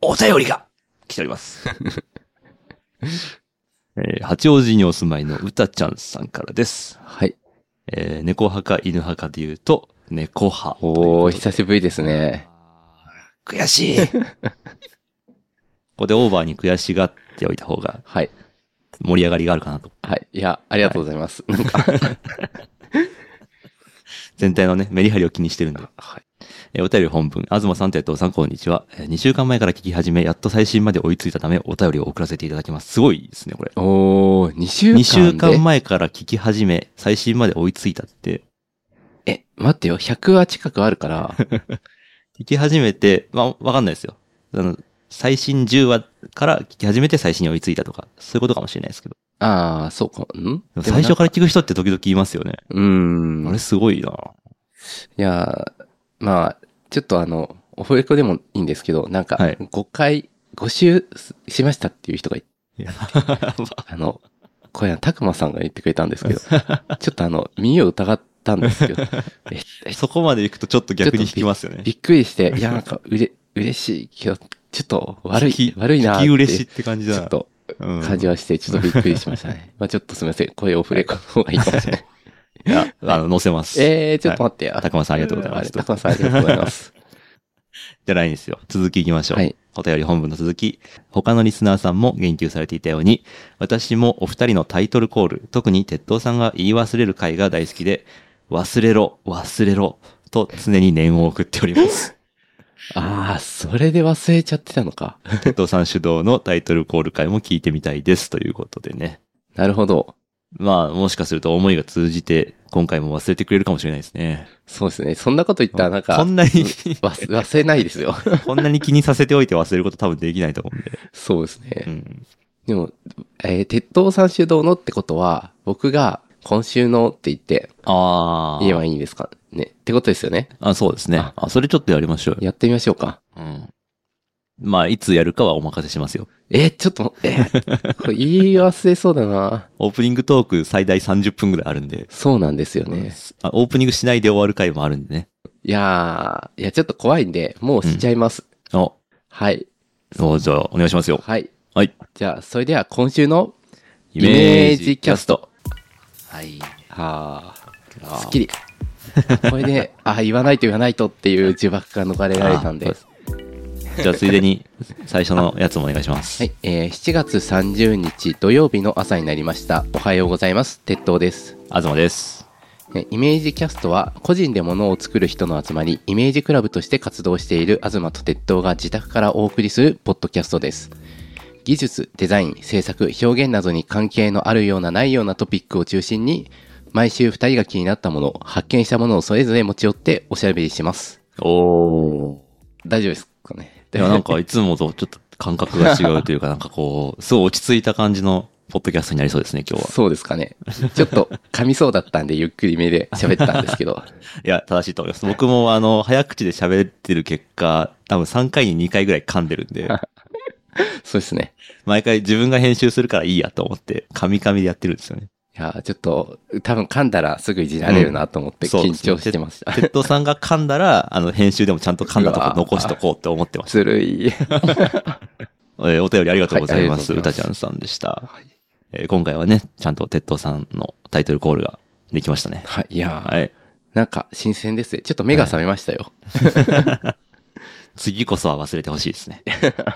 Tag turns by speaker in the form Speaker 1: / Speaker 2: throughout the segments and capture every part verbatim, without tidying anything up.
Speaker 1: お便りが来ております。えー、八王子にお住まいのうたちゃんさんからです。
Speaker 2: はい。
Speaker 1: えー、猫派か犬派かで言うと、猫派。
Speaker 2: おー、久しぶりですね。
Speaker 1: 悔しい。ここでオーバーに悔しがっておいた方が、はい。盛り上がりがあるかなと。
Speaker 2: はい。いや、ありがとうございます。はい、なんか
Speaker 1: 全体のね、メリハリを気にしてるんで。はい。えー、お便り本文、東さんと鉄道さん、こんにちは。えー、にしゅうかんまえから聞き始め、やっと最新まで追いついたため、お便りを送らせていただきます。すごいですね、これ。
Speaker 2: おー、にしゅうかんで。
Speaker 1: にしゅうかんまえから聞き始め、最新まで追いついたって。
Speaker 2: え、待ってよ、ひゃくわ近くあるから。
Speaker 1: 聞き始めて、まあ、わかんないですよ。あの、最新じゅうわから聞き始めて最新に追いついたとか、そういうことかもしれないですけど。
Speaker 2: ああ、そうか。ん
Speaker 1: 最初から聞く人って時々言いますよね。
Speaker 2: うーん。
Speaker 1: あれすごいな。
Speaker 2: いや、まあ、ちょっとあの、オフレコでもいいんですけど、なんか、ごかい、ご周しましたっていう人がいて、いやあの、これはたくまさんが言ってくれたんですけど、ちょっとあの、耳を疑ったんですけど、
Speaker 1: えそこまで行くとちょっと逆に引きますよね。
Speaker 2: びっくりして、いや、なんか、うれ、嬉しいけど、ちょっと悪い、悪いなーって。
Speaker 1: 聞き嬉しいって感じだ。
Speaker 2: ちょっと、感じはして、ちょっとびっくりしましたね。まあちょっとすみません。こういうオフレコの方がいいかもしれない。
Speaker 1: いや、あの、載せます。
Speaker 2: えー、ちょっと待ってや。
Speaker 1: たくまさんありがとうございます。
Speaker 2: たくまさんありがとうございます。
Speaker 1: じゃないんですよ。続き行きましょう。
Speaker 2: はい。
Speaker 1: お便り本文の続き。他のリスナーさんも言及されていたように、私もお二人のタイトルコール、特に鉄道さんが言い忘れる回が大好きで、忘れろ、忘れろ、と常に念を送っております。
Speaker 2: ああ、それで忘れちゃってたのか。
Speaker 1: 鉄道さん主導のタイトルコール回も聞いてみたいですということでね。
Speaker 2: なるほど。
Speaker 1: まあ、もしかすると思いが通じて、今回も忘れてくれるかもしれないですね。
Speaker 2: そうですね。そんなこと言ったらなんか、
Speaker 1: こんなに
Speaker 2: 忘れないですよ。
Speaker 1: こんなに気にさせておいて忘れること多分できないと思うんで。
Speaker 2: そうですね。
Speaker 1: うん、
Speaker 2: でも、えー、鉄道さん主導のってことは、僕が今週のって言って、ああ。言えばいいんですかね。ってことですよね。
Speaker 1: あ、そうですね。あ、あそれちょっとやりましょう。
Speaker 2: やってみましょうか。
Speaker 1: うん。まあ、いつやるかはお任せしますよ。
Speaker 2: えー、ちょっと、えー、これ言い忘れそうだな。
Speaker 1: オープニングトーク最大さんじゅっぷんぐらいあるんで。
Speaker 2: そうなんですよね。
Speaker 1: あ、オープニングしないで終わる回もあるんでね。
Speaker 2: いやー、いや、ちょっと怖いんで、もうしちゃいます。
Speaker 1: うん、お。
Speaker 2: はい。
Speaker 1: そう、じゃあ、お願いしますよ。
Speaker 2: はい。
Speaker 1: はい。
Speaker 2: じゃあ、それでは今週のイメージキャスト。
Speaker 1: はい。
Speaker 2: はあ、すっきり。これで、あ、言わないと言わないとっていう呪縛が逃れられたんで。
Speaker 1: じゃあ、ついでに最初のやつもお願いします。
Speaker 2: はい、えー、しちがつさんじゅうにち土曜日の朝になりました。おはようございます。鉄道です。
Speaker 1: 東です。
Speaker 2: イメージキャストは個人で物を作る人の集まり、イメージクラブとして活動している東と鉄道が自宅からお送りするポッドキャストです。技術、デザイン、制作、表現などに関係のあるようなないようなトピックを中心に、毎週ふたりが気になったもの、発見したものをそれぞれ持ち寄っておしゃべりします。
Speaker 1: おー。
Speaker 2: 大丈夫ですかね。
Speaker 1: いや、なんかいつもとちょっと感覚が違うというか、なんかこう、すごい落ち着いた感じのポッドキャストになりそうですね、今日は。
Speaker 2: そうですかね。ちょっと噛みそうだったんで、ゆっくりめで喋ったんですけど。
Speaker 1: いや、正しいと思います。僕もあの、早口で喋ってる結果、多分さんかいににかいぐらい噛んでるんで。
Speaker 2: そうですね。
Speaker 1: 毎回自分が編集するからいいやと思って、噛み噛みでやってるんですよね。
Speaker 2: いや、ちょっと、多分噛んだらすぐいじられるなと思って緊張してました。
Speaker 1: うん、鉄道さんが噛んだら、あの、編集でもちゃんと噛んだとこ残しとこうって思ってました。
Speaker 2: ずるい。
Speaker 1: えー、お便りありがとうございます。うたちゃんさんでした。はい、えー、今回はね、ちゃんと鉄道さんのタイトルコールができましたね。
Speaker 2: はい、いや
Speaker 1: はい。
Speaker 2: なんか新鮮ですね。ちょっと目が覚めましたよ。
Speaker 1: はい、次こそは忘れてほしいですね。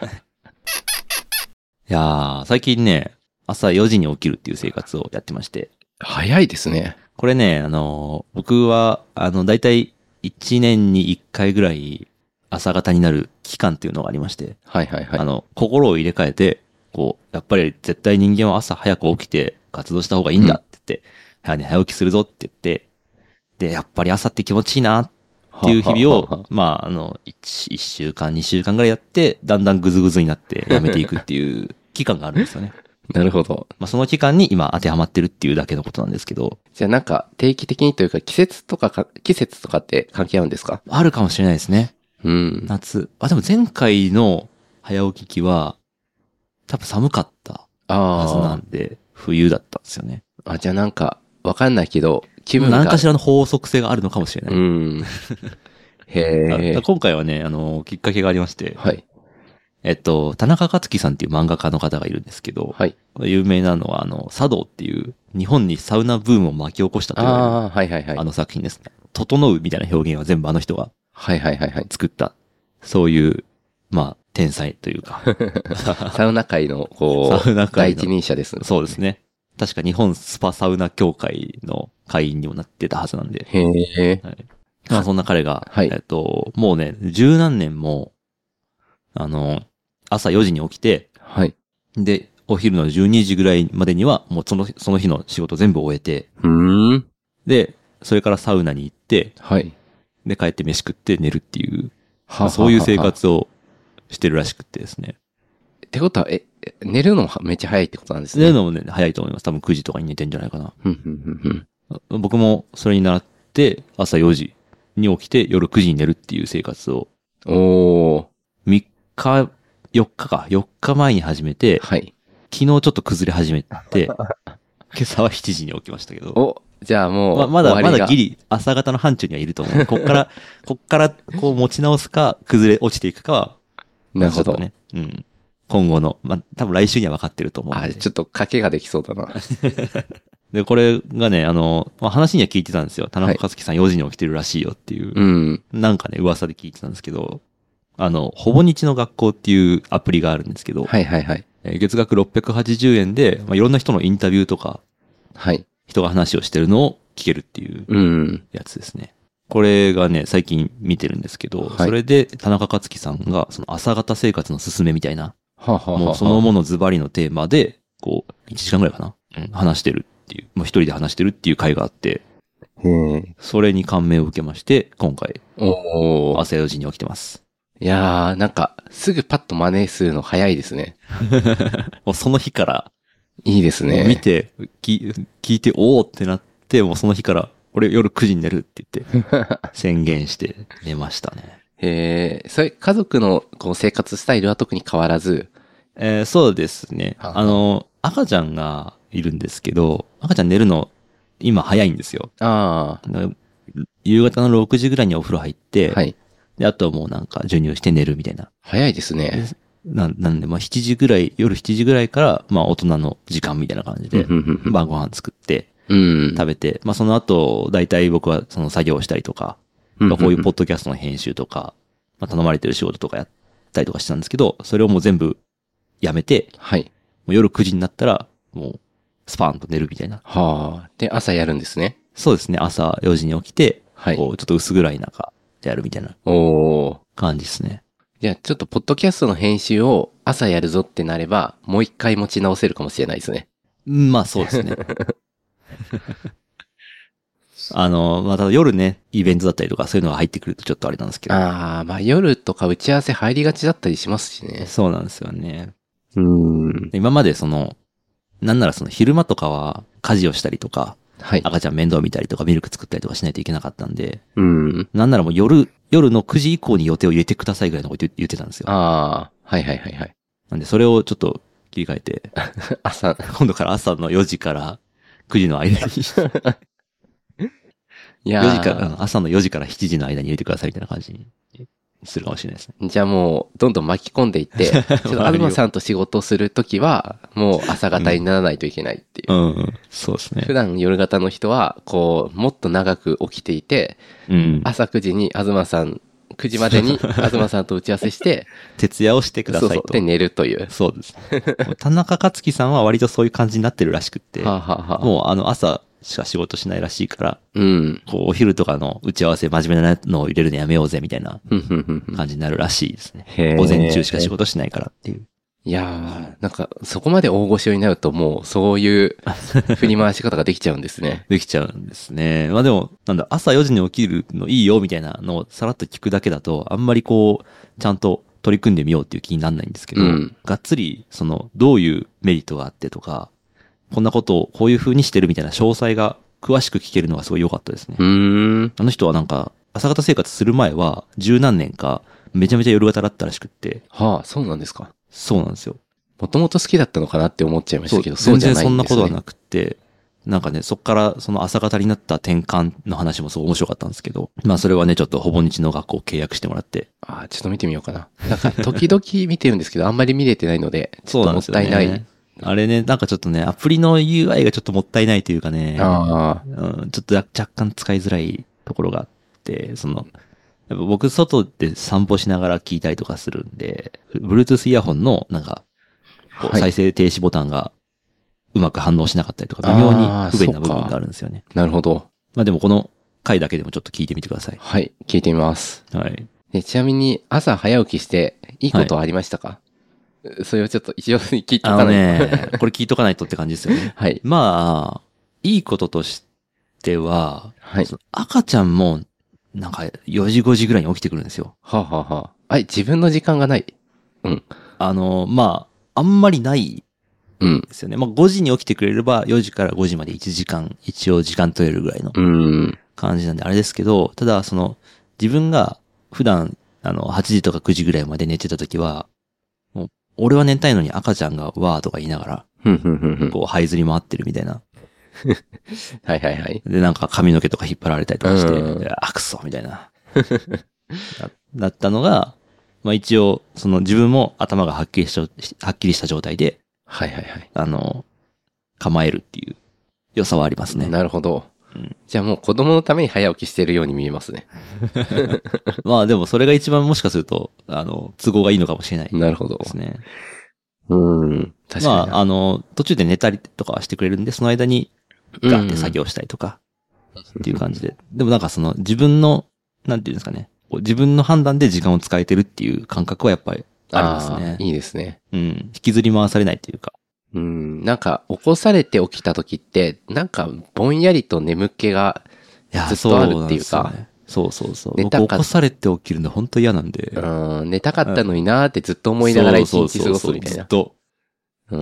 Speaker 1: いやー、最近ね、朝よじに起きるっていう生活をやってまして。
Speaker 2: 早いですね。
Speaker 1: これね、あの、僕は、あの、だいたいいちねんにいっかいぐらい朝方になる期間っていうのがありまして。
Speaker 2: はいはいはい。
Speaker 1: あの、心を入れ替えて、こう、やっぱり絶対人間は朝早く起きて活動した方がいいんだって言って、うん、早起きするぞって言って、で、やっぱり朝って気持ちいいなっていう日々を、ははははまあ、あの、いち、いっしゅうかん、にしゅうかんぐらいやって、だんだんグズグズになってやめていくっていう期間があるんですよね。
Speaker 2: なるほど。
Speaker 1: まあ、その期間に今当てはまってるっていうだけのことなんですけど。
Speaker 2: じゃあなんか定期的にというか季節とかか、季節とかって関係あるんですか？
Speaker 1: あるかもしれないですね。
Speaker 2: うん。
Speaker 1: 夏。あ、でも前回の早起き期は、多分寒かったはずなんで、冬だったんですよね。
Speaker 2: あ、じゃあなんか、わかんないけど、気分が。
Speaker 1: 何かしらの法則性があるのかもしれない。
Speaker 2: うん。へえ。
Speaker 1: 今回はね、あの、きっかけがありまして。
Speaker 2: はい。
Speaker 1: えっと、田中克樹さんっていう漫画家の方がいるんですけど、
Speaker 2: はい。
Speaker 1: 有名なのは、あの、茶道っていう、日本にサウナブームを巻き起こしたと言われる、
Speaker 2: ああ、はいはいはい。
Speaker 1: あの作品ですね。整うみたいな表現は全部あの人が
Speaker 2: はいはいはいはい。
Speaker 1: 作った、そういう、まあ、天才というか、
Speaker 2: サウナ界の、こう、
Speaker 1: サウナ界の
Speaker 2: 第一人者ですね。
Speaker 1: そうですね。確か日本スパサウナ協会の会員にもなってたはずなんで。
Speaker 2: へえ。
Speaker 1: はい、まあそんな彼が、
Speaker 2: はい
Speaker 1: えっと、もうね、十何年も、あの、朝よじに起きて、
Speaker 2: はい。
Speaker 1: で、お昼のじゅうにじぐらいまでには、もうその、その日の仕事全部終えて、
Speaker 2: うーん。
Speaker 1: で、それからサウナに行って、
Speaker 2: はい。
Speaker 1: で、帰って飯食って寝るっていう、
Speaker 2: は
Speaker 1: まあそういう生
Speaker 2: ははは
Speaker 1: 活をしてるらしくってですね。
Speaker 2: ってことは、え、寝るのもめっちゃ早いってことなんですね。
Speaker 1: 寝るのもね、早いと思います。多分くじとかに寝てんじゃないかな。
Speaker 2: ふんふんふんふん。
Speaker 1: 僕もそれに習って、朝よじに起きて夜くじに寝るっていう生活を、
Speaker 2: おー。
Speaker 1: みっか、よっかか、よっかまえに始めて、
Speaker 2: はい。
Speaker 1: 昨日ちょっと崩れ始めて、今朝はしちじに起きましたけど、
Speaker 2: お、じゃあもう、
Speaker 1: ままだ、
Speaker 2: 終わりが
Speaker 1: まだギリ朝方の範疇にはいると思う。こっから、こっからこう持ち直すか、崩れ落ちていくかは、
Speaker 2: なるほど。
Speaker 1: ちょっとね、うん。今後の、まあ、多分来週には分かってると思うん
Speaker 2: あ、
Speaker 1: で。
Speaker 2: ちょっと賭けができそうだな。
Speaker 1: で、これがね、あの、まあ、話には聞いてたんですよ。田中克樹さんよじに起きてるらしいよっていう。
Speaker 2: うん。
Speaker 1: なんかね、噂で聞いてたんですけど、あの、ほぼ日の学校っていうアプリがあるんですけど、
Speaker 2: はいはいはい。
Speaker 1: えー月額ろっぴゃくはちじゅうえんで、まあ、いろんな人のインタビューとか、
Speaker 2: はい。
Speaker 1: 人が話をしてるのを聞けるっていう
Speaker 2: うん。
Speaker 1: やつですね。これがね、最近見てるんですけど、
Speaker 2: はい
Speaker 1: それで田中克樹さんが、その朝方生活のすすめみたいな、
Speaker 2: はあ、はあはあ、
Speaker 1: もうそのものズバリのテーマで、こう、いちじかんぐらいかな、うん、話してるっていう、もう一人で話してるっていう回があって、
Speaker 2: へえ。
Speaker 1: それに感銘を受けまして、今回、
Speaker 2: おー。
Speaker 1: 朝よじに起きてます。
Speaker 2: いやー、なんか、すぐパッと真似するの早いですね。
Speaker 1: もうその日から、
Speaker 2: いいですね。
Speaker 1: 見て、き聞いて、おーってなって、もうその日から、俺夜くじに寝るって言って、宣言して寝ましたね。
Speaker 2: へえ、それ、家族のこう生活スタイルは特に変わらず、
Speaker 1: えーそうですね。
Speaker 2: はあ
Speaker 1: あの、赤ちゃんがいるんですけど、赤ちゃん寝るの、今早いんですよ。
Speaker 2: あ
Speaker 1: だから夕方のろくじぐらいにお風呂入って、
Speaker 2: あ、はい。
Speaker 1: で、あとはもうなんか授乳して寝るみたいな。
Speaker 2: 早いですね。
Speaker 1: ななんで、まあしちじぐらい、夜しちじぐらいから、まあ大人の時間みたいな感じで、
Speaker 2: うんうんうん
Speaker 1: 晩ご飯作って、
Speaker 2: うん。
Speaker 1: 食べて、まあその後、大体僕はその作業をしたりとか、
Speaker 2: うんうんうん
Speaker 1: こういうポッドキャストの編集とか、まあ頼まれてる仕事とかやったりとかしてたんですけど、それをもう全部やめて、
Speaker 2: はい。
Speaker 1: もう夜くじになったら、もう、スパーンと寝るみたいな。
Speaker 2: はあ。で、朝やるんですね。
Speaker 1: そうですね、朝よじに起きて、
Speaker 2: はい
Speaker 1: こう、ちょっと薄暗い中、やるみたいな
Speaker 2: おー。
Speaker 1: 感じですね。
Speaker 2: じゃあ、ちょっと、ポッドキャストの編集を朝やるぞってなれば、もう一回持ち直せるかもしれないですね。
Speaker 1: うんまあそうですね。あの、まあただ夜ね、イベントだったりとかそういうのが入ってくるとちょっとあれなんですけど。
Speaker 2: ああ、まあ夜とか打ち合わせ入りがちだったりしますしね。
Speaker 1: そうなんですよね。
Speaker 2: うん。
Speaker 1: 今までその、なんならその昼間とかは家事をしたりとか、
Speaker 2: はい。
Speaker 1: 赤ちゃん面倒見たりとかミルク作ったりとかしないといけなかったんで、
Speaker 2: うん。
Speaker 1: なんならもう夜、夜のくじ以降に予定を入れてくださいぐらいのこと言ってたんですよ。
Speaker 2: ああ、はいはいはいはい。
Speaker 1: なんでそれをちょっと切り替えて、
Speaker 2: 朝、
Speaker 1: 今度から朝のよじからくじの間に、
Speaker 2: いや
Speaker 1: よじから、
Speaker 2: ー
Speaker 1: 朝のよじからしちじの間に入れてくださいみたいな感じにするかもしれないですね。
Speaker 2: じゃあもう、どんどん巻き込んでいって、ちょっと東さんと仕事をするときは、もう朝方にならないといけないっていう。
Speaker 1: うん、うん、そうですね
Speaker 2: 普。段夜型の人は、こう、もっと長く起きていて、
Speaker 1: うん。
Speaker 2: 朝くじに東さん、くじまでに東さんと打ち合わせして、
Speaker 1: 徹夜をしてくださいと。
Speaker 2: そうそう、で寝るという。
Speaker 1: そうです。田中克樹さんは割とそういう感じになってるらしくって、
Speaker 2: はあ、はあはあ、
Speaker 1: もうあの朝しか仕事しないらしいから、
Speaker 2: うん。
Speaker 1: こうお昼とかの打ち合わせ真面目なのを入れるのやめようぜみたいな
Speaker 2: ふんふんふんふん
Speaker 1: 感じになるらしいですね。
Speaker 2: へー
Speaker 1: 午前中しか仕事しないからっていう。
Speaker 2: いやー、なんか、そこまで大御所になるともう、そういう振り回し方ができちゃうんですね。
Speaker 1: できちゃうんですね。まあでも、なんだ、朝よじに起きるのいいよみたいなのをさらっと聞くだけだと、あんまりこう、ちゃんと取り組んでみようっていう気にならないんですけど、
Speaker 2: うん
Speaker 1: がっつり、その、どういうメリットがあってとか、こんなことをこういう風にしてるみたいな詳細が詳しく聞けるのがすごい良かったですね。
Speaker 2: うーん。
Speaker 1: あの人はなんか、朝方生活する前は、十何年か、めちゃめちゃ夜型だったらしくって、
Speaker 2: はあ、そうなんですか。
Speaker 1: そうなんですよ。
Speaker 2: もともと好きだったのかなって思っちゃいまし
Speaker 1: そう
Speaker 2: たけど、そう
Speaker 1: 全然
Speaker 2: じゃないんですね。
Speaker 1: そんなことはなくって、 なんかね、そっからその朝方になった転換の話もすごい面白かったんですけど、まあそれはね、ちょっとほぼ日の学校を契約してもらって。
Speaker 2: ああ、ちょっと見てみようかな。なんか時々見てるんですけど、あんまり見れてないので、ちょっともったいない。
Speaker 1: そうなんですよね。あれね、なんかちょっとね、アプリの ユーアイ がちょっともったいないというかね、
Speaker 2: あ
Speaker 1: うん、ちょっと若干使いづらいところがあって、その、やっぱ僕外で散歩しながら聞いたりとかするんで、Bluetooth イヤホンのなんか、こう
Speaker 2: はい
Speaker 1: 再生停止ボタンがうまく反応しなかったりとか、微妙に不便な部分があるんですよね。
Speaker 2: なるほど。
Speaker 1: まあでもこの回だけでもちょっと聞いてみてください。
Speaker 2: はい、聞いてみます。
Speaker 1: はい。
Speaker 2: でちなみに、朝早起きして、いいことはありましたか、はい、それをちょっと一応聞いとかないと。
Speaker 1: あのね、これ聞いとかないとって感じですよね。
Speaker 2: はい。
Speaker 1: まあ、いいこととしては、
Speaker 2: はい。
Speaker 1: 赤ちゃんも、なんかよじごじぐらいに起きてくるんですよ。
Speaker 2: はあ、はあはあ、あ、自分の時間がない。うん。
Speaker 1: あの、まあ、あんまりない
Speaker 2: うん
Speaker 1: ですよね。まあごじに起きてくれればよじからごじまでいちじかん、一応時間取れるぐらいの感じなんであれですけど、ただその自分が普段あのはちじとかくじぐらいまで寝てた時は、もう俺は寝たいのに赤ちゃんがわーとか言いながら、こう這いずり回ってるみたいな。
Speaker 2: はいはいはい。
Speaker 1: で、なんか髪の毛とか引っ張られたりとかして、あ、くそみたいな。だったのが、まあ一応、その自分も頭がはっきりした、はっきりした状態で、
Speaker 2: はいはいはい。
Speaker 1: あの、構えるっていう良さはありますね。
Speaker 2: なるほど。
Speaker 1: うん、
Speaker 2: じゃあもう子供のために早起きしてるように見えますね。
Speaker 1: まあでもそれが一番もしかすると、あの、都合がいいのかもしれない、
Speaker 2: なるほど。
Speaker 1: ですね。
Speaker 2: うん。確かに。
Speaker 1: まあ、あの、途中で寝たりとかはしてくれるんで、その間にガーって作業したりとか、っていう感じで。でもなんかその自分の、なんていうんですかね。自分の判断で時間を使えてるっていう感覚はやっぱりありますね。
Speaker 2: いいですね。
Speaker 1: うん。引きずり回されないっていうか。
Speaker 2: うん。なんか、起こされて起きた時って、なんか、ぼんやりと眠気がずっとあるっていうか。
Speaker 1: そうそうそう。寝たか僕起こされて起きるの本当嫌なんで。
Speaker 2: うん。寝たかったのになーってずっと思いながら一日過ごすみたいな。
Speaker 1: ずっと。
Speaker 2: うん。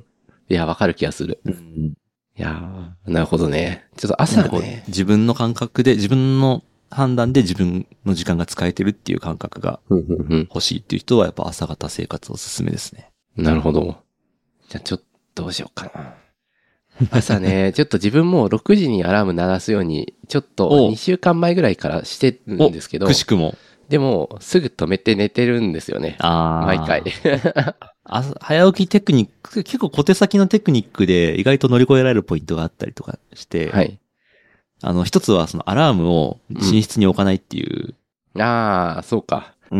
Speaker 2: いや、わかる気がする。
Speaker 1: うん。
Speaker 2: いやー、なるほどね。ちょっと朝ね。
Speaker 1: 自分の感覚で、自分の判断で自分の時間が使えてるっていう感覚が欲しいっていう人はやっぱ朝方生活おすすめですね。
Speaker 2: なるほど。じゃあちょっとどうしようかな。朝ね、ちょっと自分もろくじにアラーム鳴らすように、ちょっとにしゅうかんまえぐらいからしてるんですけど。
Speaker 1: くしくも。
Speaker 2: でも、すぐ止めて寝てるんですよね。
Speaker 1: ああ。
Speaker 2: 毎回。
Speaker 1: 早起きテクニック、結構小手先のテクニックで意外と乗り越えられるポイントがあったりとかして。
Speaker 2: はい。
Speaker 1: あの、一つはそのアラームを寝室に置かないっていう。
Speaker 2: うん、ああ、そうか。
Speaker 1: うん。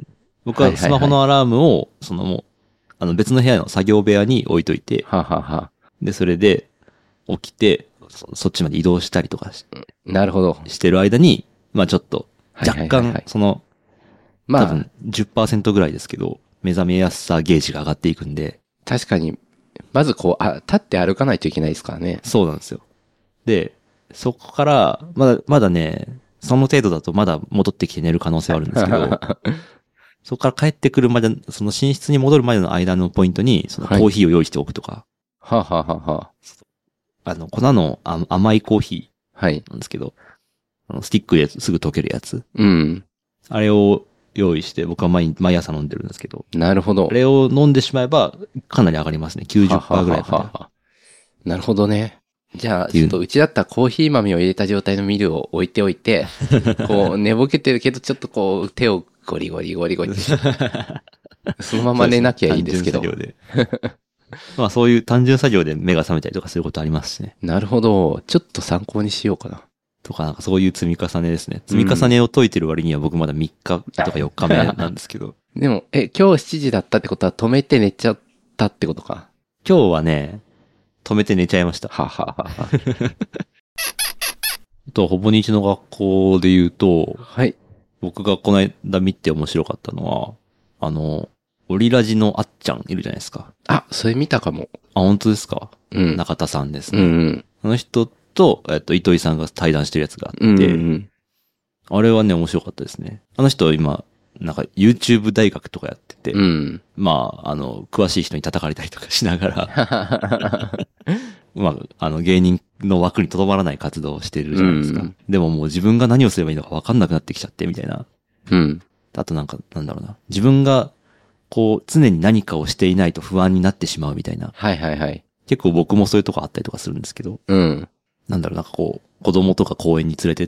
Speaker 1: 僕はスマホのアラームを、そのもう、あの別の部屋の作業部屋に置いといて。
Speaker 2: ははは。
Speaker 1: で、それで起きてそ、そっちまで移動したりとかし、
Speaker 2: なるほど。
Speaker 1: してる間に、まあちょっと、若干、その、まあ、多分 じゅっパーセント ぐらいですけど、目覚めやすさゲージが上がっていくんで。
Speaker 2: 確かに、まずこう、あ、立って歩かないといけないですからね。
Speaker 1: そうなんですよ。で、そこから、まだ、まだね、その程度だとまだ戻ってきて寝る可能性はあるんですけど、そこから帰ってくるまで、その寝室に戻るまでの間のポイントに、そのコーヒーを用意しておくとか。
Speaker 2: はははは。
Speaker 1: あの、粉の甘いコーヒ
Speaker 2: ー
Speaker 1: なんですけど、はい、あのスティックですぐ溶けるやつ。
Speaker 2: うん。
Speaker 1: あれを用意して、僕は毎毎朝飲んでるんですけど。
Speaker 2: なるほど。
Speaker 1: あれを飲んでしまえば、かなり上がりますね。きゅうじゅっパーセント ぐらいまで。はははは
Speaker 2: なるほどね。じゃあ、ちょっとうちだったらコーヒー豆を入れた状態のミルを置いておいて、こう、寝ぼけてるけど、ちょっとこう、手をゴリゴリゴリゴリ。そのまま寝なきゃいいですけど。単純作業で。
Speaker 1: まあそういう単純作業で目が覚めたりとかすることありますしね。
Speaker 2: なるほど。ちょっと参考にしようかな。
Speaker 1: とか、なんかそういう積み重ねですね。積み重ねを解いてる割には僕まだみっかとかよっかめなんですけど。
Speaker 2: でも、え、今日しちじだったってことは止めて寝ちゃったってことか。
Speaker 1: 今日はね、止めて寝ちゃいました。
Speaker 2: はははは。
Speaker 1: と、ほぼ日の学校で言うと、
Speaker 2: はい。
Speaker 1: 僕がこの間見て面白かったのは、あの、オリラジのあっちゃんいるじゃないですか。
Speaker 2: あ、それ見たかも。
Speaker 1: あ、本当ですか？
Speaker 2: うん。
Speaker 1: 中田さんですね。
Speaker 2: うん、うん。
Speaker 1: あの人と、えっと、糸井さんが対談してるやつがあって、うんうん、あれはね、面白かったですね。あの人今、なんか YouTube 大学とかやってて、
Speaker 2: うん、
Speaker 1: まあ、あの、詳しい人に叩かれたりとかしながら、まあ、あの、芸人の枠にとどまらない活動をしてるじゃないですか。うん、でももう自分が何をすればいいのか分かんなくなってきちゃって、みたいな。
Speaker 2: うん。
Speaker 1: あとなんか、なんだろうな。自分が、こう、常に何かをしていないと不安になってしまうみたいな。
Speaker 2: はいはいはい。
Speaker 1: 結構僕もそういうとこあったりとかするんですけど、
Speaker 2: うん。
Speaker 1: なんだろう、なんかこう、子供とか公園に連れてって、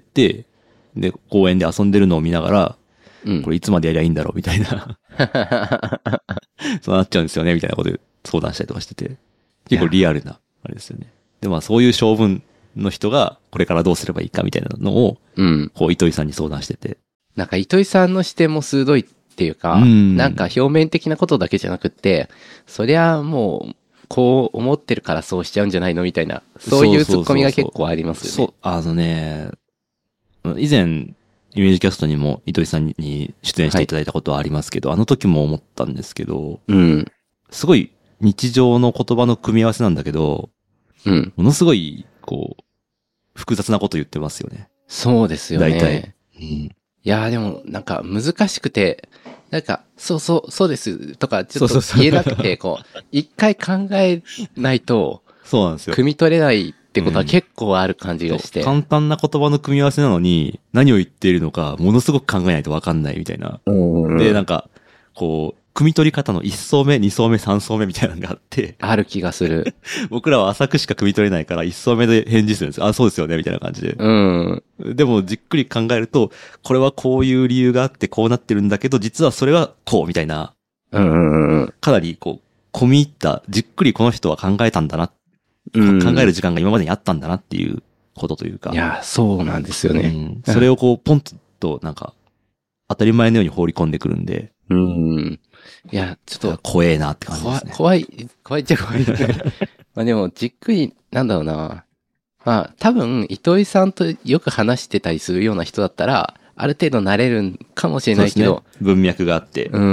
Speaker 1: で、公園で遊んでるのを見ながら、
Speaker 2: うん。
Speaker 1: これいつまでやりゃいいんだろうみたいな、そうなっちゃうんですよね、みたいなことで相談したりとかしてて、結構リアルな、あれですよね。で、まあそういう性分の人が、これからどうすればいいかみたいなのを、
Speaker 2: うん。
Speaker 1: こう、糸井さんに相談してて。
Speaker 2: なんか糸井さんの視点も鋭いっていうか、
Speaker 1: うん
Speaker 2: なんか表面的なことだけじゃなくって、そりゃもう、こう思ってるからそうしちゃうんじゃないのみたいな、そういうツッコミが結構ありますよね。
Speaker 1: そう、あのね、以前、イメージキャストにも糸井さんに出演していただいたことはありますけど、はい、あの時も思ったんですけど、
Speaker 2: うん。
Speaker 1: すごい日常の言葉の組み合わせなんだけど、
Speaker 2: うん。
Speaker 1: ものすごい、こう、複雑なこと言ってますよね。
Speaker 2: そうですよね。
Speaker 1: 大体。
Speaker 2: うん、いやーでもなんか難しくて、なんか、そうそう、そうですとか、ちょっと言えなくて、こう、一回考えないと、
Speaker 1: そうなんですよ。
Speaker 2: 汲み取れないってことは結構ある感じがして。
Speaker 1: うん、簡単な言葉の組み合わせなのに、何を言っているのか、ものすごく考えないとわかんないみたいな。
Speaker 2: うん、
Speaker 1: で、なんか、こう、組み取り方のいっ層目、に層目、さん層目みたいなのがあって。
Speaker 2: ある気がする。
Speaker 1: 僕らは浅くしか組み取れないから、いっ層目で返事するんですよ。あ、そうですよね、みたいな感じで。
Speaker 2: うん。
Speaker 1: でも、じっくり考えると、これはこういう理由があってこうなってるんだけど、実はそれはこう、みたいな。
Speaker 2: うんうんうん。
Speaker 1: かなり、こう、込み入った、じっくりこの人は考えたんだな。うん、考える時間が今までにあったんだなっていうことというか。
Speaker 2: いや、そうなんですよね。
Speaker 1: うん、それをこう、ポンと、なんか、当たり前のように放り込んでくるんで。
Speaker 2: うん。いや、ちょっと。
Speaker 1: 怖えなって感じですね。
Speaker 2: 怖い、怖いっちゃ怖いですね。まあでも、じっくり、なんだろうな。まあ、多分、糸井さんとよく話してたりするような人だったら、ある程度慣れるかもしれないけど。
Speaker 1: ね、文脈があって。
Speaker 2: うん、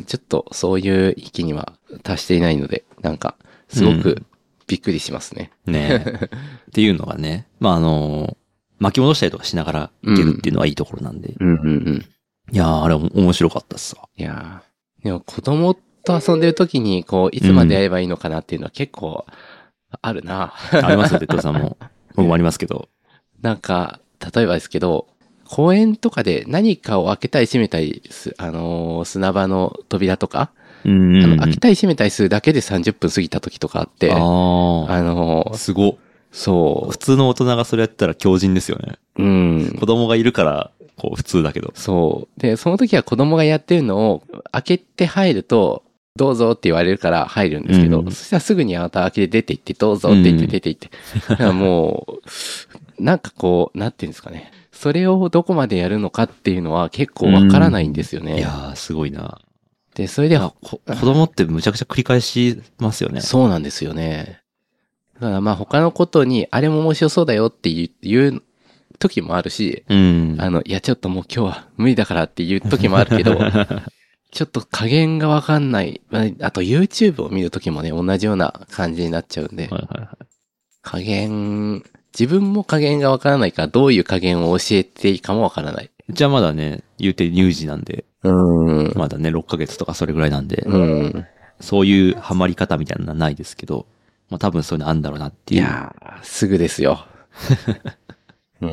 Speaker 2: ちょっとそういう域には達していないので、なんか、すごくびっくりしますね。
Speaker 1: うん、ねっていうのがね、まああの、巻き戻したりとかしながらいけるっていうのはいいところなんで。
Speaker 2: うん、うん、うんうん
Speaker 1: いやー、あれ面白かったっすわ。
Speaker 2: いやー、でも子供と遊んでる時に、こう、いつまでやればいいのかなっていうのは結構、あるな。
Speaker 1: うん、ありますよ、テッドさんも。僕もありますけど。
Speaker 2: なんか、例えばですけど、公園とかで何かを開けたり閉めたりす、あのー、砂場の扉とか、
Speaker 1: うんうんうん、
Speaker 2: あの開けたり閉めたりするだけでさんじゅっぷん過ぎた時とかあって、あ、
Speaker 1: あ
Speaker 2: のー、
Speaker 1: すご。
Speaker 2: そう。
Speaker 1: 普通の大人がそれやったら強靭ですよね。
Speaker 2: うん。
Speaker 1: 子供がいるから、こう普通だけど。
Speaker 2: そう。で、その時は子供がやってるのを開けて入ると、どうぞって言われるから入るんですけど、うん、そしたらすぐにまた開けて出て行って、どうぞって言って出て行って。だからもう、なんかこう、なんていうんですかね。それをどこまでやるのかっていうのは結構わからないんですよね。
Speaker 1: うん、いやー、すごいな。
Speaker 2: で、それでは、
Speaker 1: 子供ってむちゃくちゃ繰り返しますよね。
Speaker 2: そうなんですよね。だからまあ他のことに、あれも面白そうだよっていう時もあるし、
Speaker 1: うん、
Speaker 2: あの、いやちょっともう今日は無理だからっていう時もあるけど、ちょっと加減がわかんない。あと YouTube を見る時もね、同じような感じになっちゃうんで、
Speaker 1: はいはいはい、
Speaker 2: 加減、自分も加減がわからないから、どういう加減を教えていいかもわからない。
Speaker 1: じゃあまだね、言うて乳児なんで、
Speaker 2: うん。
Speaker 1: まだね、ろっかげつとかそれぐらいなんで、
Speaker 2: うん。
Speaker 1: そういうハマり方みたいなのはないですけど、まあ多分そういうのあるんだろうなっていう。
Speaker 2: いやー、すぐですよ。うん。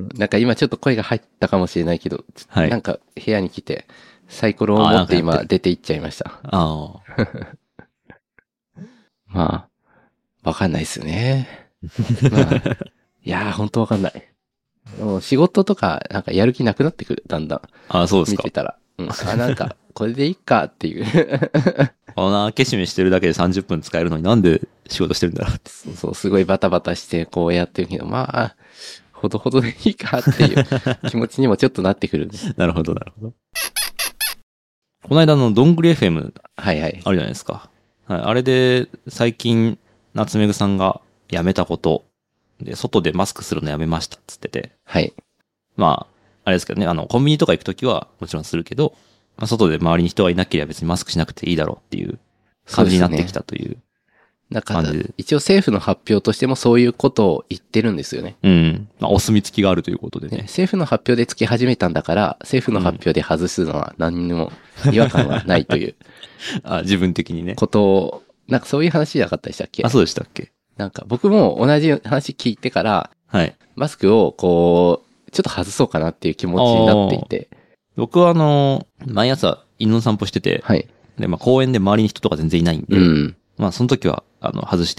Speaker 2: なんか今ちょっと声が入ったかもしれないけど、はい、なんか部屋に来て、サイコロを持って今出て行っちゃいました。
Speaker 1: ああ。
Speaker 2: まあ、わかんないですね。まあ、いやー、ほんとわかんない。もう仕事とか、なんかやる気なくなってくる、だんだん。
Speaker 1: ああ、そうですか。
Speaker 2: 見てたら。うん。あ、なんか、これでいいかっていう。
Speaker 1: あの、開け閉めしてるだけでさんじゅっぷん使えるのになんで仕事してるんだろうって。
Speaker 2: そうそう、すごいバタバタしてこうやってるけど、まあ、ほどほどでいいかっていう気持ちにもちょっとなってくるんです。
Speaker 1: なるほど、なるほど。この間のどんぐり エフエム。
Speaker 2: はいはい。
Speaker 1: あるじゃないですか。はい。あれで、最近、夏目ぐさんが辞めたこと、で、外でマスクするのやめましたっつってて。
Speaker 2: はい。
Speaker 1: まあ、あれですけどね、あの、コンビニとか行くときはもちろんするけど、まあ、外で周りに人がいなければ別にマスクしなくていいだろうっていう感じになってきたという。
Speaker 2: だから、一応政府の発表としてもそういうことを言ってるんですよね。
Speaker 1: うん。まあ、お墨付きがあるということでね。
Speaker 2: ね、政府の発表でつき始めたんだから、政府の発表で外すのは何にも違和感はないという。
Speaker 1: あ、自分的にね。
Speaker 2: ことを、なんかそういう話じゃなかったでしたっけ？
Speaker 1: あ、そうでしたっけ？
Speaker 2: なんか僕も同じ話聞いてから、
Speaker 1: はい。
Speaker 2: マスクをこう、ちょっと外そうかなっていう気持ちになっていて。
Speaker 1: 僕はあの、毎朝犬の散歩してて、
Speaker 2: はい。
Speaker 1: で、まあ公園で周りに人とか全然いないんで、
Speaker 2: うん。
Speaker 1: まあその時は、あの、外して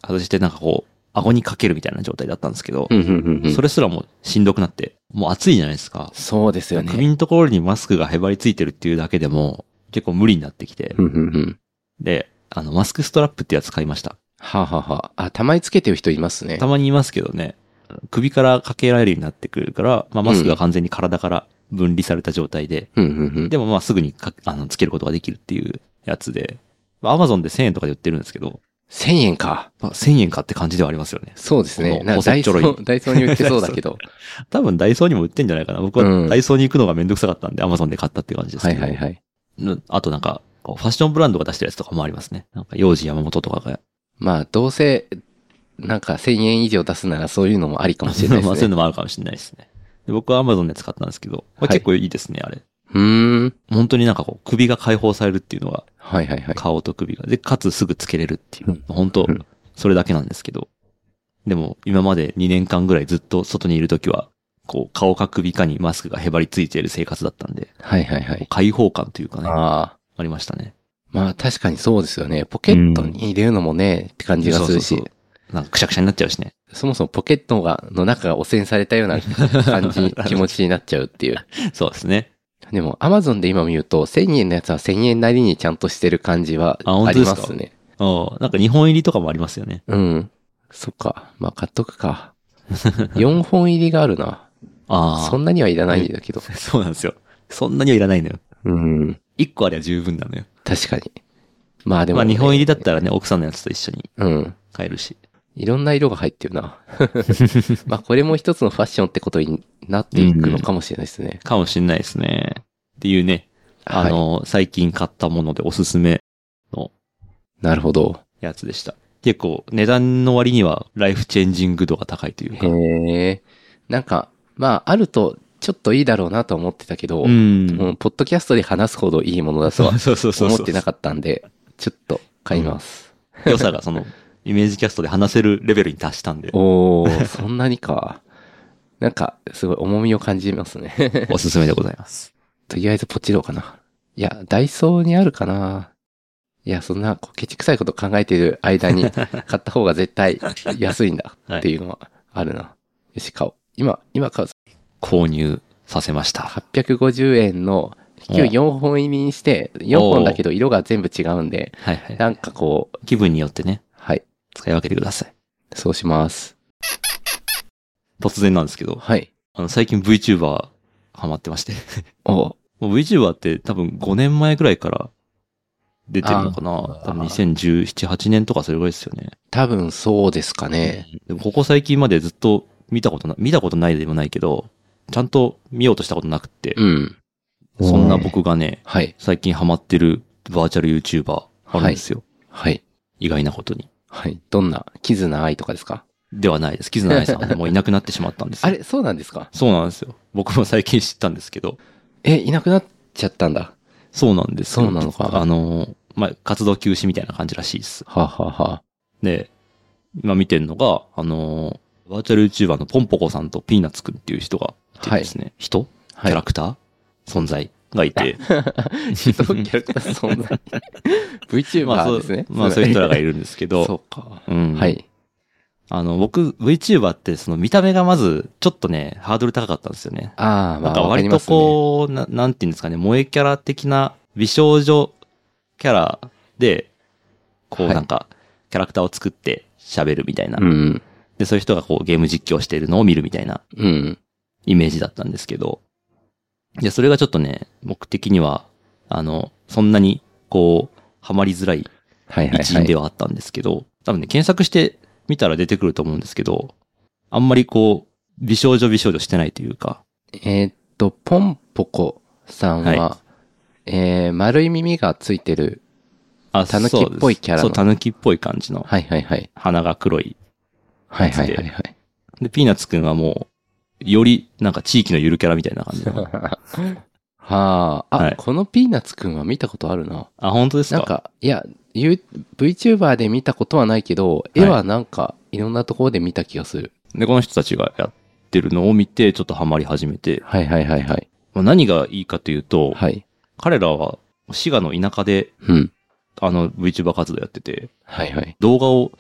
Speaker 1: 外してなんかこう、顎にかけるみたいな状態だったんですけど、
Speaker 2: うんうんうんうん。
Speaker 1: それすらもしんどくなって、もう暑いじゃないですか。
Speaker 2: そうですよね。
Speaker 1: 首のところにマスクがへばりついてるっていうだけでも、結構無理になってきて、
Speaker 2: うんうんうん。
Speaker 1: で、あの、マスクストラップってやつ買いました。
Speaker 2: はあ、はあはあ、あ、たまにつけてる人いますね。
Speaker 1: たまにいますけどね、首からかけられるようになってくるから、まあ、マスクが完全に体から分離された状態で、
Speaker 2: うんうんうん。
Speaker 1: でもまあすぐにかあのつけることができるっていうやつで、アマゾンでせんえんとかで売ってるんですけど、
Speaker 2: せんえんか。
Speaker 1: まあ、せんえんかって感じではありますよね。
Speaker 2: そうですね。
Speaker 1: この
Speaker 2: なんかダイソ
Speaker 1: 細っちょろい
Speaker 2: ー、ダイソーに売ってそうだけど。
Speaker 1: 多分ダイソーにも売ってんじゃないかな。僕
Speaker 2: うん
Speaker 1: はダイソーに行くのがめんどくさかったんで、アマゾンで買ったっていう感じです
Speaker 2: は
Speaker 1: けど。
Speaker 2: いはいはい。
Speaker 1: うんあとなんか、こうファッションブランドが出してるやつとかもありますね。なんか、幼児山本とかが。
Speaker 2: まあ、どうせ、なんかせんえん以上出すならそういうのもありかもしれないですね。
Speaker 1: まあそういうのもあるかもしれないですね。で僕はアマゾンで使ったんですけど、まあ、
Speaker 2: はい
Speaker 1: 結構いいですね、あれ。
Speaker 2: うーん。
Speaker 1: 本当になんかこう、首が解放されるっていうのが、
Speaker 2: はいはいはい。
Speaker 1: 顔と首が。で、かつすぐつけれるっていう
Speaker 2: うん。
Speaker 1: 本当
Speaker 2: うん
Speaker 1: それだけなんですけど。でも、今までにねんかんぐらいずっと外にいるときは、こう、顔か首かにマスクがへばりついている生活だったんで、
Speaker 2: はいはいはい。
Speaker 1: 開放感というかね、あ
Speaker 2: ああ。
Speaker 1: りましたね。
Speaker 2: まあ確かにそうですよね。ポケットに入れるのもね、って感じがするし。
Speaker 1: そうそうそうなんかくしゃくしゃになっちゃうしね。
Speaker 2: そもそもポケットが、の中が汚染されたような感じ、気持ちになっちゃうっていう。
Speaker 1: そうですね。
Speaker 2: でも、アマゾンで今見ると、せんえんのやつはせんえんなりにちゃんとしてる感じは
Speaker 1: あ本
Speaker 2: あり
Speaker 1: 当ですか
Speaker 2: ますね。
Speaker 1: あなんかにほん入りとかもありますよね。
Speaker 2: うん。そっか。まあ、買っとくか。よんほん入りがあるな。
Speaker 1: ああ。
Speaker 2: そんなにはいらないんだけど。
Speaker 1: そうなんですよ。そんなにはいらないのよ。
Speaker 2: うん。
Speaker 1: いっこあれば十分なのよ。
Speaker 2: 確かに。まあでも、
Speaker 1: まあ
Speaker 2: ね。
Speaker 1: にほん入りだったらね、奥さんのやつと一緒に
Speaker 2: うん。
Speaker 1: 買えるし。
Speaker 2: いろんな色が入ってるな。まあこれも一つのファッションってことになっていくのかもしれないですね。
Speaker 1: かもしんないですね。っていうね、あの、はい、最近買ったものでおすすめの。
Speaker 2: なるほど。
Speaker 1: やつでした。結構値段の割にはライフチェンジング度が高いというか。
Speaker 2: へえ。なんか、まああるとちょっといいだろうなと思ってたけど、
Speaker 1: うん。
Speaker 2: もうポッドキャストで話すほどいいものだとは思ってなかったんで、ちょっと買います。
Speaker 1: うん、良さがその、イメージキャストで話せるレベルに達したんで。
Speaker 2: おー、そんなにか。なんか、すごい重みを感じますね。
Speaker 1: おすすめでございます。
Speaker 2: とりあえずポチろうかな。いや、ダイソーにあるかな。いや、そんな、ケチくさいこと考えている間に、買った方が絶対安いんだっていうのはあるな。はい、よし、買おう。今、今買う。
Speaker 1: 購入させました。
Speaker 2: はっぴゃくごじゅうえんの、今日よんほん入りにして、よんほんだけど色が全部違うんで、
Speaker 1: はいはい、
Speaker 2: なんかこう、
Speaker 1: 気分によってね。
Speaker 2: はい。
Speaker 1: 使い分けてください。
Speaker 2: そうします。
Speaker 1: 突然なんですけど。
Speaker 2: はい。
Speaker 1: あの、最近 VTuber ハマってまして
Speaker 2: お
Speaker 1: VTuber って多分ごねんまえくらいから出てるのかな多分にせんじゅうなな、はちねんとかそれぐらいですよね。
Speaker 2: 多分そうですかね。
Speaker 1: でもここ最近までずっと見たことな、見たことないでもないけど、ちゃんと見ようとしたことなくて。
Speaker 2: うん。
Speaker 1: そんな僕がね、
Speaker 2: はい。
Speaker 1: 最近ハマってるバーチャル YouTuber あるんですよ。
Speaker 2: はい。はい、
Speaker 1: 意外なことに。
Speaker 2: はい。どんな、キズナアイとかですか？
Speaker 1: ではないです。キズナアイさんはもういなくなってしまったんですよ。
Speaker 2: あれ、そうなんですか？
Speaker 1: そうなんですよ。僕も最近知ったんですけど。
Speaker 2: え、いなくなっちゃったんだ。
Speaker 1: そうなんですよ。
Speaker 2: そうなのか。
Speaker 1: あの、まあ、活動休止みたいな感じらしいです。
Speaker 2: はあ、はあはあ、
Speaker 1: で、今見てるのが、あの、バーチャル YouTuber のポンポコさんとピーナッツくんっていう人がいてですね。はい、人キャラクター、はい、存在がいて。
Speaker 2: 人、キャラクター存在。VTuber ですね。
Speaker 1: まあ、そういう人らがいるんですけど。
Speaker 2: そうか。
Speaker 1: うん。
Speaker 2: はい。
Speaker 1: あの、僕、VTuber ってその見た目がまず、ちょっとね、ハードル高かったんですよね。
Speaker 2: ああ、まあ、
Speaker 1: なんか割とこう、ね、な、なんていうんですかね、萌えキャラ的な美少女キャラで、こうなんか、キャラクターを作って喋るみたいな。
Speaker 2: うん。
Speaker 1: で、そういう人がこうゲーム実況しているのを見るみたいな。
Speaker 2: うん。
Speaker 1: イメージだったんですけど。で、それがちょっとね、僕的には、あの、そんなに、こう、ハマりづらい一因ではあったんですけど、多分ね、検索して見たら出てくると思うんですけど、あんまりこう、美少女美少女してないというか。
Speaker 2: えー、っと、ポンポコさんは、はい、えー、丸い耳がついてる、
Speaker 1: あ、
Speaker 2: タヌキっぽいキャラの。
Speaker 1: そう、タヌキっぽい感じの。
Speaker 2: はいはいはい。
Speaker 1: 鼻が黒い。
Speaker 2: はいはいはいはい。
Speaker 1: で、ピーナッツくんはもう、より、なんか地域のゆるキャラみたいな感じの。
Speaker 2: はあ、あ、はい、このピーナッツくんは見たことあるな。
Speaker 1: あ、本当ですか？
Speaker 2: なんか、いや、VTuber で見たことはないけど、絵はなんか、いろんなところで見た気がする。
Speaker 1: で、この人たちがやってるのを見て、ちょっとハマり始めて。
Speaker 2: はいはいはいはい。
Speaker 1: まあ、何がいいかというと、
Speaker 2: はい。
Speaker 1: 彼らは、滋賀の田舎で、
Speaker 2: うん。
Speaker 1: あの、VTuber 活動やってて、
Speaker 2: はいはい。
Speaker 1: 動画を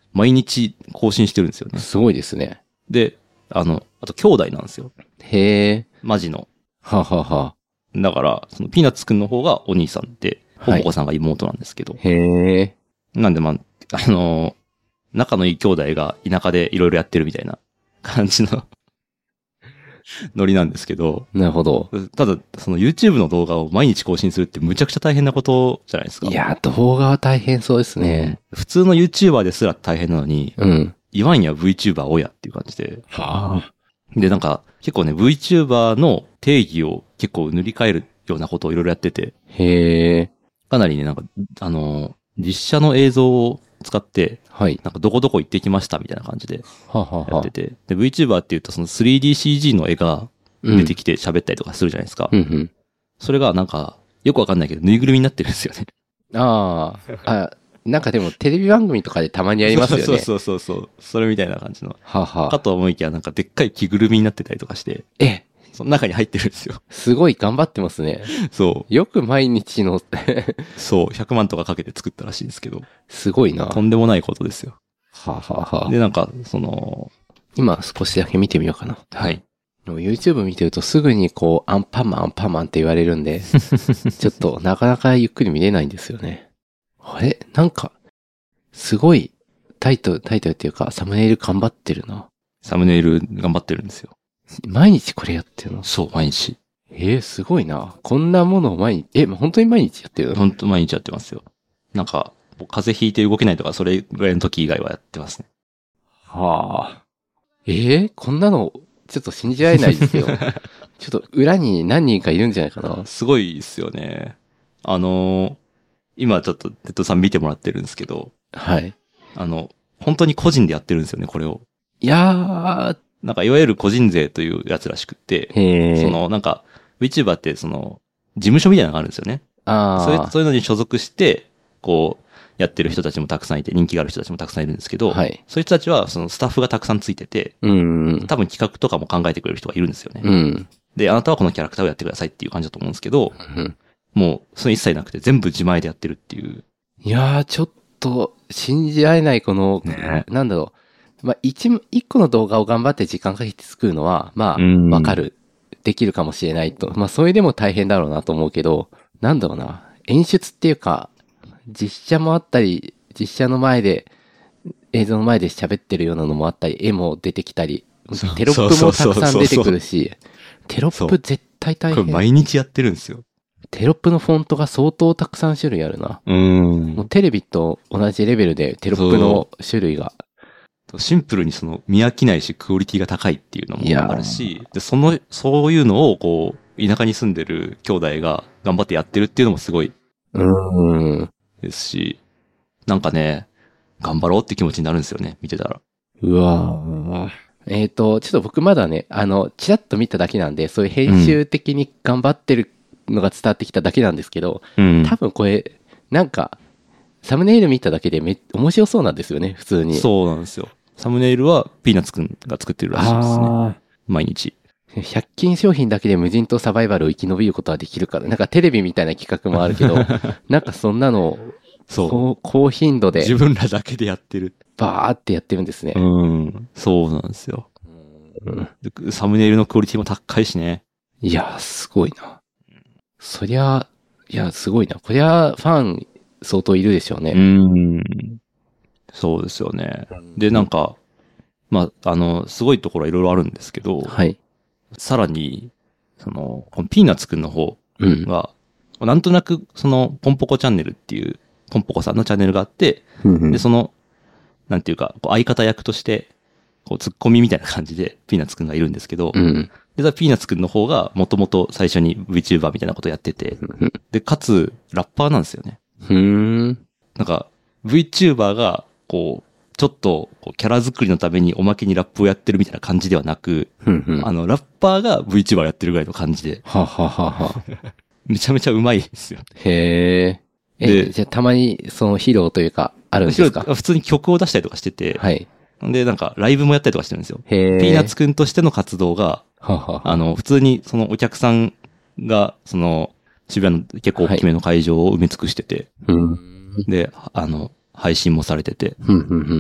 Speaker 1: 毎日更新してるんですよね。
Speaker 2: すごいですね。
Speaker 1: で、あの、あと兄弟なんですよ。
Speaker 2: へえ。
Speaker 1: マジの。
Speaker 2: ははは。
Speaker 1: だから、そのピーナッツくんの方がお兄さんで、ポ
Speaker 2: はい
Speaker 1: ンポコさんが妹なんですけど。
Speaker 2: へえ。
Speaker 1: なんでまあ、あのー仲のいい兄弟が田舎でいろいろやってるみたいな感じのノリなんですけど。
Speaker 2: なるほど。
Speaker 1: ただ、その YouTube の動画を毎日更新するってむちゃくちゃ大変なことじゃないですか。
Speaker 2: いや、動画は大変そうですね。
Speaker 1: うん普通の YouTuber ですら大変なのに、
Speaker 2: うん。
Speaker 1: 言わんや VTuber おやっていう感じで。
Speaker 2: はあ。
Speaker 1: で、なんか、結構ね、VTuber の定義を結構塗り替えるようなことをいろいろやってて、
Speaker 2: へえ。
Speaker 1: かなりね、なんか、あの、実写の映像を使って、
Speaker 2: はい。
Speaker 1: なんかどこどこ行ってきましたみたいな感じで
Speaker 2: ははは
Speaker 1: やって。て、で、VTuber って言うとその スリーディーシージー の絵が出てきて喋ったりとかするじゃないですか。
Speaker 2: うんうん。
Speaker 1: それがなんか、よくわかんないけど、ぬいぐるみになってるんですよね。
Speaker 2: ああ。あ、なんかでもテレビ番組とかでたまにやりますよね。
Speaker 1: そうそうそうそうそう。それみたいな感じの。
Speaker 2: はは。
Speaker 1: かと思いきや、なんかでっかい着ぐるみになってたりとかして、
Speaker 2: え、
Speaker 1: その中に入ってるんですよ。
Speaker 2: すごい頑張ってますね。
Speaker 1: そ
Speaker 2: よく毎日の
Speaker 1: う。そう。ひゃくまんとかかけて作ったらしいんですけど、
Speaker 2: すごいな。
Speaker 1: とんでもないことですよ。
Speaker 2: ははは。
Speaker 1: で、なんか、その、
Speaker 2: 今少しだけ見てみようかな。
Speaker 1: はい。
Speaker 2: でも YouTube 見てるとすぐにこう、アンパンマンアンパンマンって言われるんで、ちょっとなかなかゆっくり見れないんですよね。あれなんか、すごいタイトル、タイトルっていうかサムネイル頑張ってるな。
Speaker 1: サムネイル頑張ってるんですよ。
Speaker 2: 毎日これやってるの？
Speaker 1: そう、毎日。
Speaker 2: えー、すごいな。こんなものを毎日、え、本当に毎日やってるの？
Speaker 1: ほんと毎日やってますよ。なんか、風邪ひいて動けないとか、それぐらいの時以外はやってますね。
Speaker 2: はあ。えー、こんなの、ちょっと信じられないですけど、ちょっと裏に何人かいるんじゃないかな。
Speaker 1: すごいですよね。あのー今ちょっと、テッドさん見てもらってるんですけど、
Speaker 2: はい。
Speaker 1: あの、本当に個人でやってるんですよね、これを。
Speaker 2: いや
Speaker 1: なんか、いわゆる個人税というやつらしくって、
Speaker 2: ー、へー。
Speaker 1: その、なんか、VTuber って、その、事務所みたいなのがあるんですよね。
Speaker 2: あ
Speaker 1: そういう、
Speaker 2: あ。
Speaker 1: そういうのに所属して、こう、やってる人たちもたくさんいて、人気がある人たちもたくさんいるんですけど、
Speaker 2: はい。
Speaker 1: そういう人たちは、そのスタッフがたくさんついてて、
Speaker 2: うん。
Speaker 1: 多分企画とかも考えてくれる人がいるんですよね。
Speaker 2: うん。
Speaker 1: で、あなたはこのキャラクターをやってくださいっていう感じだと思うんですけど、
Speaker 2: うん
Speaker 1: もう、それ一切なくて全部自前でやってるっていう。
Speaker 2: いやー、ちょっと、信じられない、この、
Speaker 1: ね
Speaker 2: なんだろう。まあ、一、一個の動画を頑張って時間かけて作るのは、まあ、
Speaker 1: うん
Speaker 2: わかる。できるかもしれないと。まあ、それでも大変だろうなと思うけど、なんだろうな。演出っていうか、実写もあったり、実写の前で、映像の前で喋ってるようなのもあったり、絵も出てきたり、
Speaker 1: そう
Speaker 2: テロップもたくさん出てくるし、テロップ絶対大
Speaker 1: これ
Speaker 2: 変。
Speaker 1: 毎日やってるんですよ。
Speaker 2: テロップのフォントが相当たくさん種類あるな。
Speaker 1: う。
Speaker 2: もうんテレビと同じレベルでテロップの種類が。
Speaker 1: シンプルにその見飽きないしクオリティが高いっていうのも
Speaker 2: いやー
Speaker 1: あるし、で、その、そういうのをこう、田舎に住んでる兄弟が頑張ってやってるっていうのもすごいう
Speaker 2: ーん。
Speaker 1: ですし、なんかね、頑張ろうって気持ちになるんですよね、見てたら。
Speaker 2: うわーえっ、と、ちょっと僕まだね、あの、ちらっと見ただけなんで、そういう編集的に頑張ってるのが伝わってきただけなんですけど、
Speaker 1: うん。
Speaker 2: 多分これ、なんか、サムネイル見ただけでめ面白そうなんですよね、普通に。
Speaker 1: そうなんですよ。サムネイルはピーナッツくんが作ってるらしいですね。
Speaker 2: あ
Speaker 1: 毎日。
Speaker 2: ーひゃく均商品だけで無人島サバイバルを生き延びることはできるから、なんかテレビみたいな企画もあるけど、なんかそんなのを
Speaker 1: そう。
Speaker 2: 高高頻度で
Speaker 1: 自分らだけでやってる。
Speaker 2: バーってやってるんですね。
Speaker 1: うん。そうなんですよ。
Speaker 2: うん
Speaker 1: でサムネイルのクオリティも高いしね。
Speaker 2: いやー、すごいな。そりゃ、いや、すごいな。こりゃ、ファン相当いるでしょうね。
Speaker 1: ん。そうですよね。で、なんか、まあ、あの、すごいところはいろいろあるんですけど、
Speaker 2: はい。
Speaker 1: さらに、その、このピーナッツくんの方
Speaker 2: うん。
Speaker 1: が、なんとなく、その、ポンポコチャンネルっていう、ポンポコさんのチャンネルがあって、
Speaker 2: うん
Speaker 1: で、その、なんていうか、こう相方役として、こう、ツッコミみたいな感じで、ピーナッツくんがいるんですけど、
Speaker 2: うん。
Speaker 1: で、ピーナッツくんの方が、もともと最初に VTuber みたいなことをやってて、で、かつ、ラッパーなんですよね。
Speaker 2: ふーん。
Speaker 1: なんか、VTuber が、こう、ちょっと、こうキャラ作りのためにおまけにラップをやってるみたいな感じではなく、
Speaker 2: ふんふん。
Speaker 1: あの、ラッパーが VTuber やってるぐらいの感じで、
Speaker 2: はははは。
Speaker 1: めちゃめちゃうまいんですよ。
Speaker 2: へえ。え、
Speaker 1: で
Speaker 2: じゃあたまにその披露というか、あるんですか？
Speaker 1: 普通に曲を出したりとかしてて、
Speaker 2: はい。
Speaker 1: で、なんか、ライブもやったりとかしてるんですよ。
Speaker 2: へえ。
Speaker 1: ピーナッツくんとしての活動が、
Speaker 2: ははは。
Speaker 1: あの、普通にそのお客さんが、その、渋谷の結構大きめの会場を埋め尽くしてて、
Speaker 2: うん。
Speaker 1: で、あの、配信もされてて、
Speaker 2: ふんふんふん。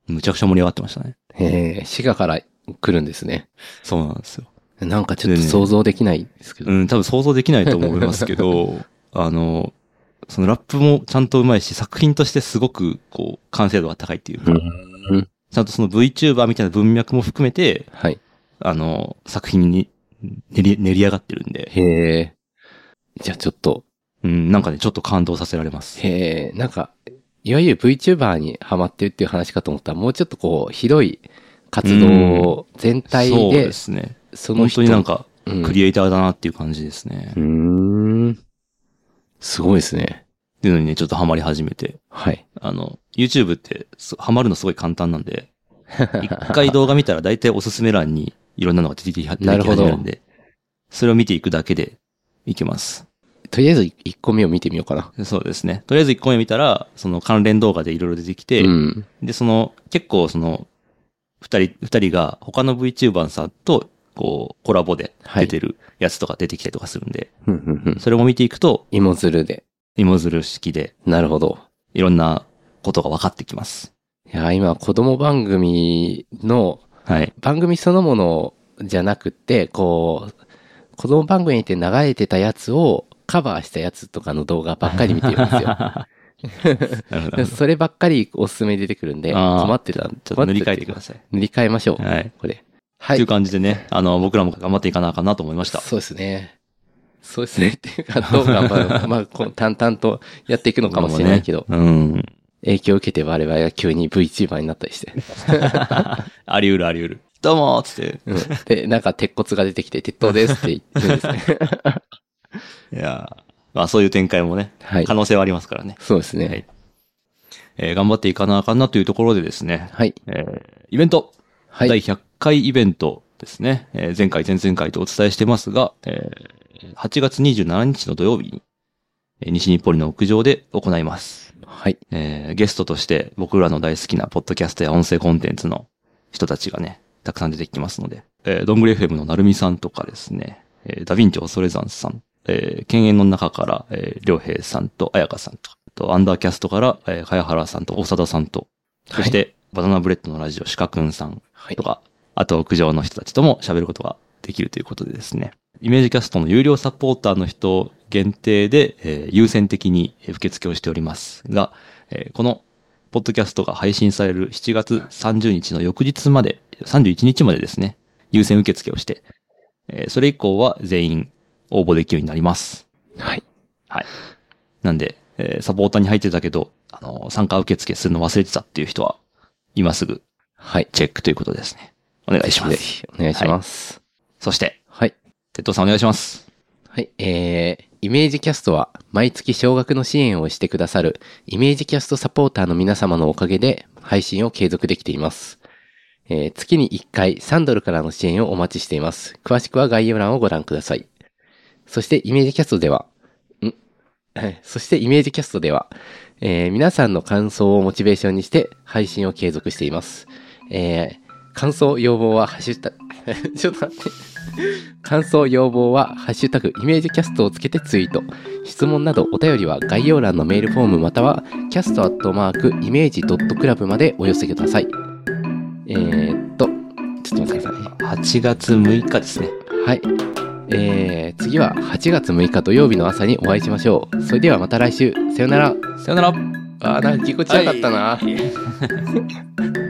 Speaker 1: むちゃくちゃ盛り上がってましたね。
Speaker 2: へえ、滋賀から来るんですね。
Speaker 1: そうなんですよ。
Speaker 2: なんかちょっと想像できないですけど。
Speaker 1: うん、多分想像できないと思いますけど、あの、そのラップもちゃんと上手いし、作品としてすごく、こう、完成度が高いっていうか、
Speaker 2: うん、
Speaker 1: ちゃんとその VTuber みたいな文脈も含めて、
Speaker 2: はい。
Speaker 1: あの、作品に練り、練り上がってるんで。
Speaker 2: へえ。じゃあちょっと。
Speaker 1: うん、なんかね、ちょっと感動させられます。
Speaker 2: へえ、なんか、いわゆる VTuber にハマってるっていう話かと思ったら、もうちょっとこう、広い活動全体で、
Speaker 1: そうですね。
Speaker 2: その人
Speaker 1: 本当になんか、
Speaker 2: うん、
Speaker 1: クリエイターだなっていう感じですね。
Speaker 2: うーん。すごいですね。
Speaker 1: っていうのにね、ちょっとハマり始めて。
Speaker 2: はい。
Speaker 1: あの、YouTube ってハマるのすごい簡単なんで、一回動画見たら大体おすすめ欄にいろんなのが出てき始めるんで、それを見ていくだけでいけます。
Speaker 2: とりあえずいっこめを見てみようかな。
Speaker 1: そうですね。とりあえずいっこめ見たら、その関連動画でいろいろ出てきて、
Speaker 2: うん、
Speaker 1: で、その、結構その、二人、二人が他の VTuber さんと、こう、コラボで出てるやつとか出てきたりとかするんで、
Speaker 2: はい、
Speaker 1: それも見ていくと、
Speaker 2: 芋づるで。
Speaker 1: 芋づる式で。
Speaker 2: なるほど。
Speaker 1: いろんなことが分かってきます。
Speaker 2: いや、今、子供番組の、
Speaker 1: はい。
Speaker 2: 番組そのものじゃなくて、こう、子供番組って流れてたやつをカバーしたやつとかの動画ばっかり見てるんですよ。なるほど。そればっかりおすすめ出てくるんで、困ってた。
Speaker 1: ちょっと塗り替えてください。
Speaker 2: 塗り替えましょう。
Speaker 1: はい。
Speaker 2: これ。はい。
Speaker 1: という感じでね、あの、僕らも頑張っていかなあかんなと思いました。
Speaker 2: そうですね。そうですね。っていうか、どう頑張るのか。まあ、こう淡々とやっていくのかもしれないけど。
Speaker 1: ね、うん。
Speaker 2: 影響を受けて我々が急に VTuber になったりして。
Speaker 1: あり得るあり得る。どうもーつって、
Speaker 2: うん。で、なんか鉄骨が出てきて、鉄塔ですって言ってるんですね。
Speaker 1: いやまあそういう展開もね、はい、可能性はありますからね。
Speaker 2: そうですね。
Speaker 1: はいえー、頑張っていかなあかんなというところでですね。
Speaker 2: はい。
Speaker 1: えー、イベント。はい。だいひゃっかいイベントですね。えー、前回、前々回とお伝えしてますが、えー、はちがつにじゅうしちにちの土曜日に、えー、西日暮里の屋上で行います。
Speaker 2: はい。
Speaker 1: えー、ゲストとして僕らの大好きなポッドキャストや音声コンテンツの人たちがね、たくさん出てきますので、えー、どんぐり エフエム のなるみさんとかですね、えー、ダヴィンチ恐山さん、えー、犬猿の中から、えー、りょうへいさんとあやかさんと、とアンダーキャストから、えー、かやはらさんと長田さんと、そして、はい、バナナブレッドのラジオ、シカくんさんとか、はい、あと屋上の人たちとも喋ることができるということでですね、イメージキャストの有料サポーターの人限定で、えー、優先的に受付をしておりますが、えー、このポッドキャストが配信されるしちがつさんじゅうにちの翌日まで、さんじゅういちにちまでですね、優先受付をして、えー、それ以降は全員応募できるようになります。
Speaker 2: はい。
Speaker 1: はい。なんで、えー、サポーターに入ってたけど、あのー、参加受付するの忘れてたっていう人は、今すぐ、はい、チェックということですね。お願いします。ぜ
Speaker 2: ひ、お願いします。
Speaker 1: はい、そして、
Speaker 2: はい。
Speaker 1: 鉄道さんお願いします。
Speaker 2: はい、えー、イメージキャストは毎月少額の支援をしてくださるイメージキャストサポーターの皆様のおかげで配信を継続できています。えー、月にいっかいさんドルからの支援をお待ちしています。詳しくは概要欄をご覧ください。そしてイメージキャストでは、んそしてイメージキャストでは、えー、皆さんの感想をモチベーションにして配信を継続しています。えー、感想要望はハッシュタグ、ちょっと待って。感想要望はハッシュタグイメージキャストをつけてツイート。質問などお便りは概要欄のメールフォームまたはキャストアットマークイメージドットクラブまでお寄せください。えー、っと、ちょっと待ってくださいね。
Speaker 1: はちがつむいかですね。
Speaker 2: はい。えー、次ははちがつむいか土曜日の朝にお会いしましょう。それではまた来週。さよなら。
Speaker 1: さよなら。
Speaker 2: あー、なんかぎこちなかったな。はい